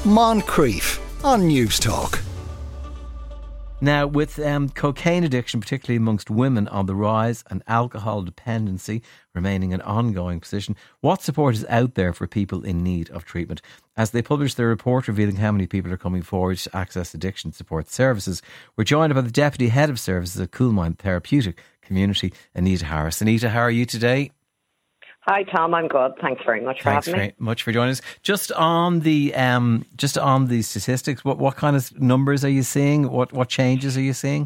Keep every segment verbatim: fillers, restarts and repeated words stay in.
Moncrief on News Talk. Now, with um, cocaine addiction, particularly amongst women, on the rise and alcohol dependency remaining an ongoing position, what support is out there for people in need of treatment? As they published their report revealing how many people are coming forward to access addiction support services, we're joined by the Deputy Head of Services at Coolmine Therapeutic Community, Anita Harris. Anita, how are you today? Hi Tom, I'm good. Thanks very much for Thanks having me. Thanks very much for joining us. Just on the um, just on the statistics, what what kind of numbers are you seeing? What what changes are you seeing?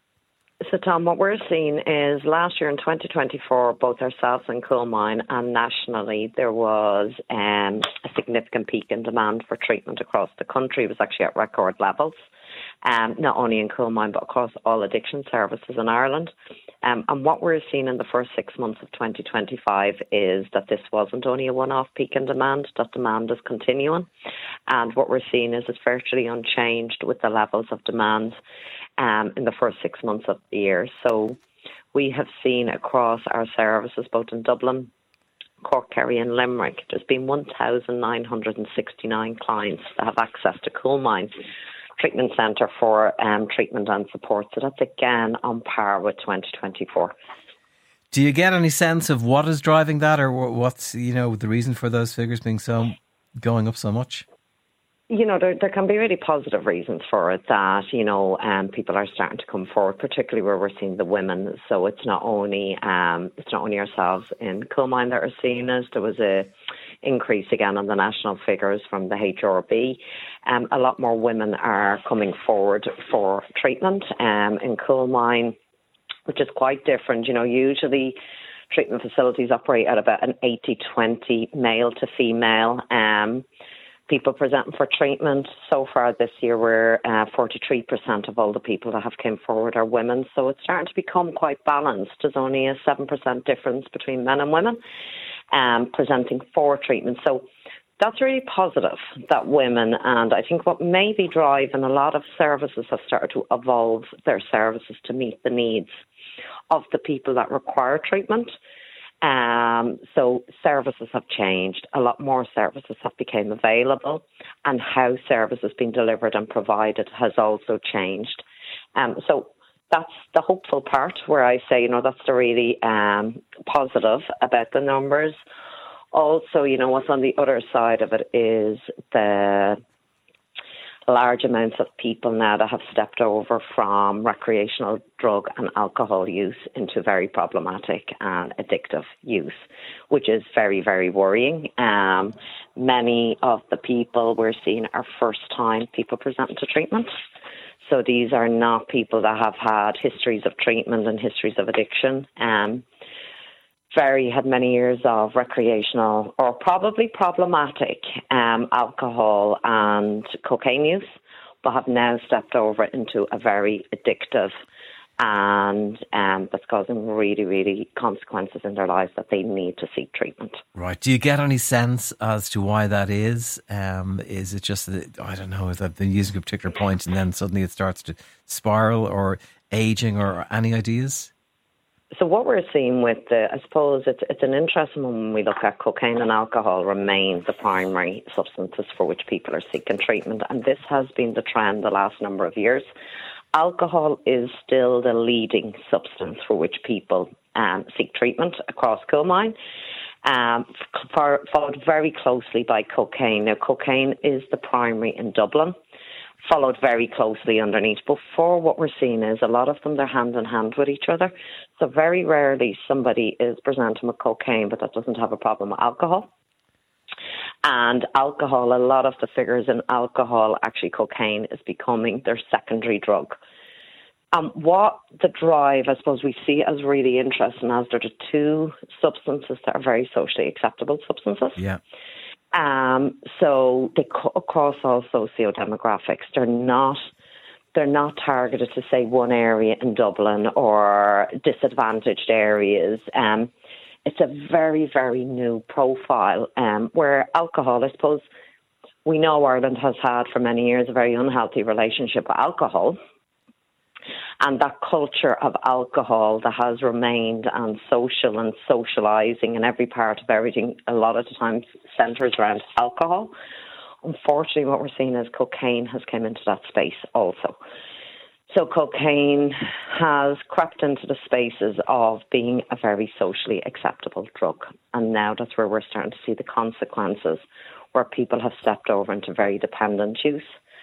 So Tom, what we're seeing is last year in twenty twenty-four, both ourselves and Coolmine and nationally, there was um, a significant peak in demand for treatment across the country. It was actually at record levels. Um, not only in Coolmine but across all addiction services in Ireland. Um, and what we're seeing in the first six months of twenty twenty-five is that this wasn't only a one-off peak in demand, that demand is continuing. And what we're seeing is it's virtually unchanged with the levels of demand um, in the first six months of the year. So we have seen across our services, both in Dublin, Cork, Kerry and Limerick, there's been one thousand nine hundred sixty-nine clients that have access to Coolmine Treatment Centre for um, treatment and support. So that's again on par with twenty twenty-four. Do you get any sense of what is driving that, or what's, you know, the reason for those figures being so going up so much? You know, there, there can be really positive reasons for it that, you know, um, people are starting to come forward, particularly where we're seeing the women. So it's not only um, it's not only ourselves in Coolmine that are seeing it. There was a increase again on the national figures from the H R B. Um, a lot more women are coming forward for treatment um, in Coolmine, which is quite different. You know, usually treatment facilities operate at about an eighty twenty male to female um people presenting for treatment. So far this year, we're uh, forty-three percent of all the people that have came forward are women. So it's starting to become quite balanced. There's only a seven percent difference between men and women um, presenting for treatment. So that's really positive that women, and I think what may be driving a lot of services have started to evolve their services to meet the needs of the people that require treatment. Um, so services have changed. A lot more services have become available, and how services being delivered and provided has also changed. Um, so that's the hopeful part where I say, you know, that's the really um, positive about the numbers. Also, you know, what's on the other side of it is the large amounts of people now that have stepped over from recreational drug and alcohol use into very problematic and addictive use, which is very, very worrying. Um, many of the people we're seeing are first-time people presenting to treatment. So these are not people that have had histories of treatment and histories of addiction. Um, Very had many years of recreational or probably problematic um, alcohol and cocaine use, but have now stepped over into a very addictive and um, that's causing really, really consequences in their lives that they need to seek treatment. Right. Do you get any sense as to why that is? Um, is it just that, I don't know, that they're using a particular point and then suddenly it starts to spiral, or aging, or any ideas? So what we're seeing with the, I suppose it's it's an interesting one when we look at cocaine and alcohol remain the primary substances for which people are seeking treatment. And this has been the trend the last number of years. Alcohol is still the leading substance for which people um, seek treatment across Coolmine, um, for, followed very closely by cocaine. Now, cocaine is the primary in Dublin, followed very closely underneath. Before, what we're seeing is a lot of them, they're hand in hand with each other. So very rarely somebody is presenting with cocaine, but that doesn't have a problem with alcohol. And alcohol, a lot of the figures in alcohol, actually cocaine is becoming their secondary drug. Um, what the drive, I suppose we see as really interesting, as they're the two substances that are very socially acceptable substances. Yeah. Um, so they co- across all socio-demographics, they're not they're not targeted to, say, one area in Dublin or disadvantaged areas. Um, it's a very, very new profile, um, where alcohol, I suppose, we know Ireland has had for many years a very unhealthy relationship with alcohol. And that culture of alcohol that has remained, and social and socialising and every part of everything, a lot of the times centres around alcohol. Unfortunately, what we're seeing is cocaine has come into that space also. So cocaine has crept into the spaces of being a very socially acceptable drug. And now that's where we're starting to see the consequences, where people have stepped over into very dependent use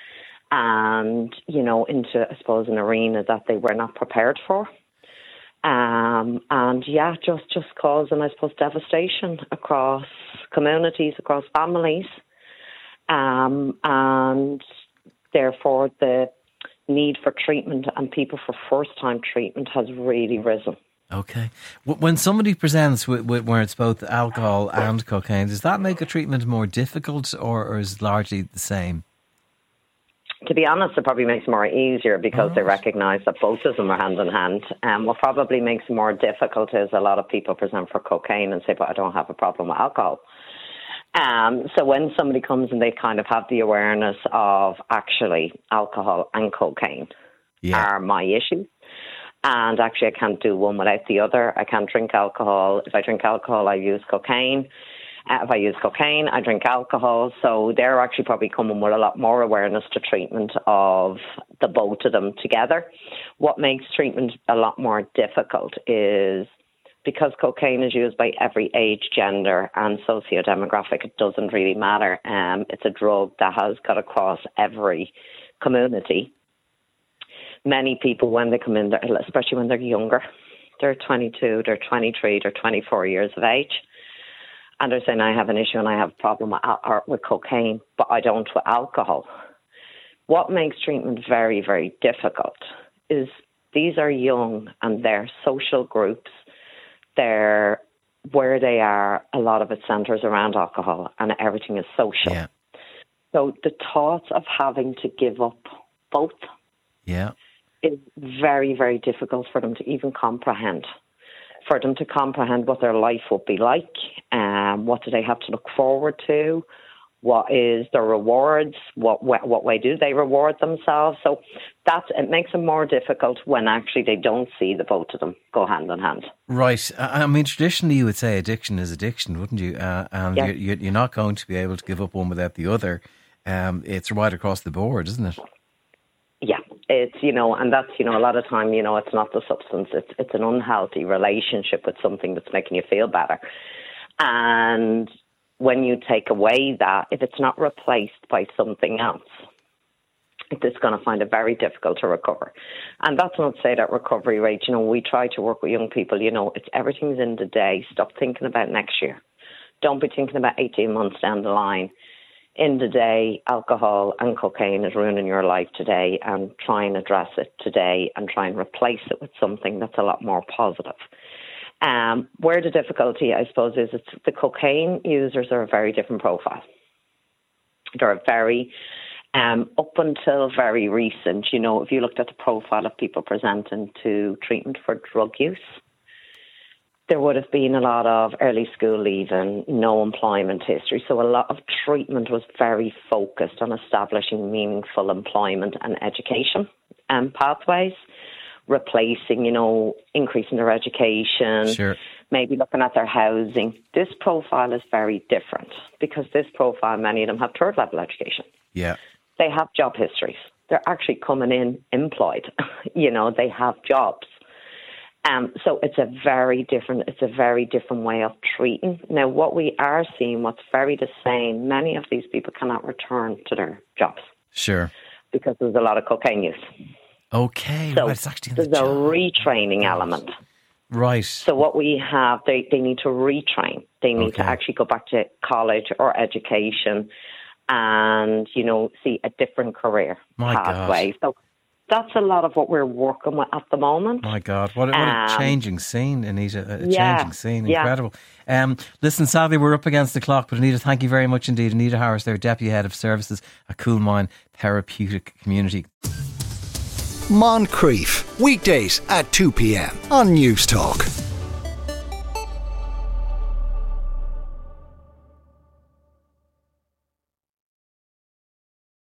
and, you know, into, I suppose, an arena that they were not prepared for. Um, and yeah, just, just causing, I suppose, devastation across communities, across families. Um, and therefore the need for treatment and people for first-time treatment has really risen. Okay. When somebody presents with, with where it's both alcohol and cocaine, does that make a treatment more difficult, or, or is it largely the same? To be honest, it probably makes it more easier because right. they recognise that both of them are hand in hand. Um, what probably makes it more difficult is a lot of people present for cocaine and say, but I don't have a problem with alcohol. Um, so when somebody comes and they kind of have the awareness of actually alcohol and cocaine yeah. are my issues, and actually I can't do one without the other. I can't drink alcohol. If I drink alcohol, I use cocaine. Uh, if I use cocaine, I drink alcohol. So they're actually probably coming with a lot more awareness to treatment of the both of them together. What makes treatment a lot more difficult is because cocaine is used by every age, gender and socio-demographic, it doesn't really matter. Um, it's a drug that has got across every community. Many people, when they come in, especially when they're younger, they're twenty-two, they're twenty-three, they're twenty-four years of age, and they're saying, I have an issue and I have a problem with, al- with cocaine, but I don't with alcohol. What makes treatment very, very difficult is these are young and they're social groups. They're where they are, a lot of it centres around alcohol and everything is social. Yeah. So the thoughts of having to give up both yeah. is very, very difficult for them to even comprehend. For them to comprehend what their life would be like, um, what do they have to look forward to, what is their rewards, what what way do they reward themselves. So that it makes it more difficult when actually they don't see the both of them go hand in hand. Right. I mean, traditionally you would say addiction is addiction, wouldn't you? Uh, and yeah. you're, you're not going to be able to give up one without the other. Um, it's right across the board, isn't it? Yeah. It's, you know, and that's, you know, a lot of time, you know, it's not the substance. It's it's an unhealthy relationship with something that's making you feel better. And when you take away that, if it's not replaced by something else, it's going to find it very difficult to recover. And that's not to say that recovery rate, you know, we try to work with young people, you know, it's everything's in the day. Stop thinking about next year. Don't be thinking about eighteen months down the line. In the day, alcohol and cocaine is ruining your life today, and try and address it today and try and replace it with something that's a lot more positive. Um, where the difficulty, I suppose, is it's the cocaine users are a very different profile. They're very, um, up until very recent, you know, if you looked at the profile of people presenting to treatment for drug use, there would have been a lot of early school leaving, no employment history. So a lot of treatment was very focused on establishing meaningful employment and education um, pathways, replacing, you know, increasing their education, sure. maybe looking at their housing. This profile is very different because this profile, many of them have third level education. Yeah. They have job histories. They're actually coming in employed. you know, they have jobs. Um, so it's a very different, it's a very different way of treating. Now, what we are seeing, what's very the same, many of these people cannot return to their jobs. Sure. Because there's a lot of cocaine use. Okay. So right, it's actually there's the a job. retraining right. element. Right. So what we have, they, they need to retrain. They need okay. to actually go back to college or education and, you know, see a different career My pathway. God. So that's a lot of what we're working with at the moment. My God, what a, what a um, changing scene, Anita. A yeah, changing scene, yeah. incredible. Um, listen, sadly, we're up against the clock, but Anita, thank you very much indeed. Anita Harris, there, Deputy Head of Services at Coolmine Therapeutic Community. Moncrief, weekdays at two p.m. on News Talk.